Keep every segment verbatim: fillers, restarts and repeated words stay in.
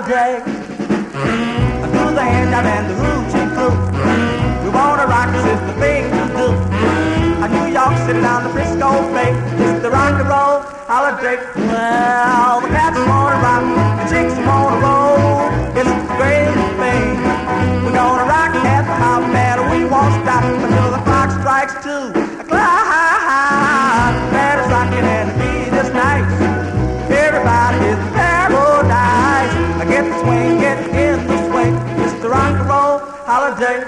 holiday. Do the hand down and the hoochie coo. We wanna rock, this is the thing to do. A New York City down the Frisco Bay, it's the rock and roll holiday. Well, the cats wanna rock, the chicks wanna roll. It's the greatest thing. We're gonna rock at the house band, we won't stop until the clock strikes two o'clock. Band is rocking and the beat is nice. Everybody is in paradise. I get the swing, get in the swing. It's the rock and roll holiday.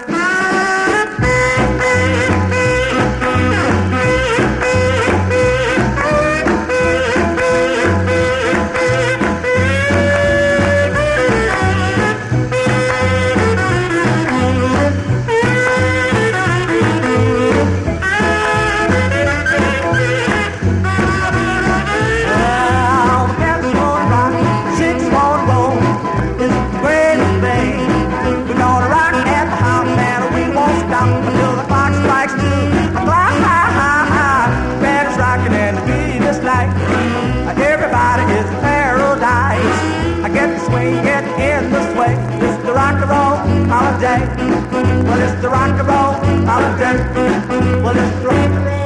Everybody is in paradise. I get the swing, get in the swing. It's the rock and roll holiday. Well, it's the rock and roll holiday. Well, it's the rock and roll.